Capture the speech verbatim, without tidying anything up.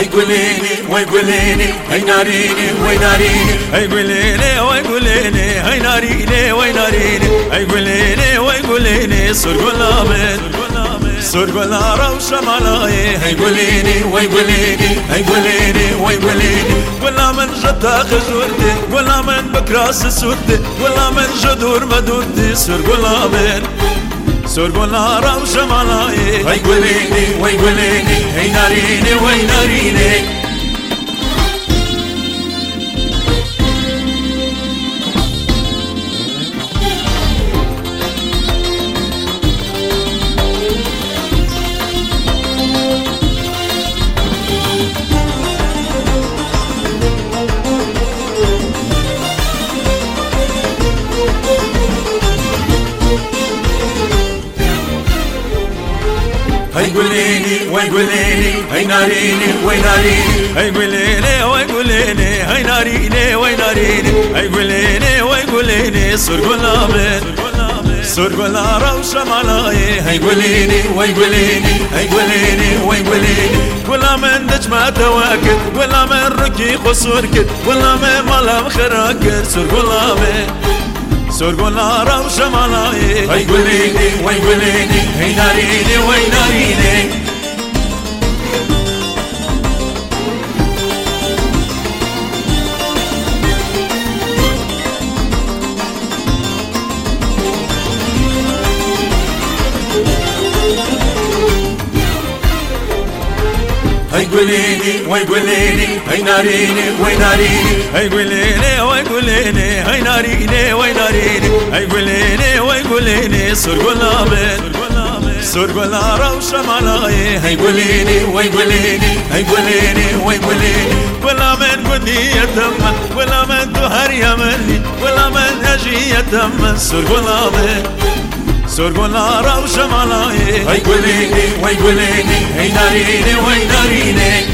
هاي قوليني وي قوليني هاي ناريني وي ناريني هاي قوليني وي قوليني هاي ناريني وي ناريني هاي قوليني وي قوليني سرقنا من سرقنا روشة ملاي هاي قوليني وي قوليني هاي قوليني وي قوليني ولا من جدا خزورتي ولا من بكراس سودتي ولا من جدور مدودتي سرقنا من سرقنا روشة ملاي هاي قوليني وي قوليني هاي ناريني وي ناريني هاي قوليني وي قوليني هاي ناريني وي ناريني هاي قوليني وي قوليني هاي ناريني وي ناريني هاي قوليني وي قوليني سرقنا من سرقنا روشة ملاي هاي قوليني وي قوليني هاي قوليني وي قوليني ولا من دجمة تواكد ولا من ركي خسوركد ولا من ملام خراكد سرقنا من سرقنا روشة ملاي هاي قوليني وي قوليني هاي ناريني وي ناريني هاي قوليني وي قوليني هاي ناريني وي ناريني هاي قوليني وي قوليني هاي ناريني وي ناريني هاي قوليني وي قوليني سرقنا من سرقنا روشة ملاي هاي قوليني وي قوليني هاي قوليني وي قوليني ولا من قدي يتم ولا من تهر يمني ولا من أجي يتم سرقنا من سرقنا روشة ملاي هاي قوليني وي قوليني هاي ناريني وي ناريني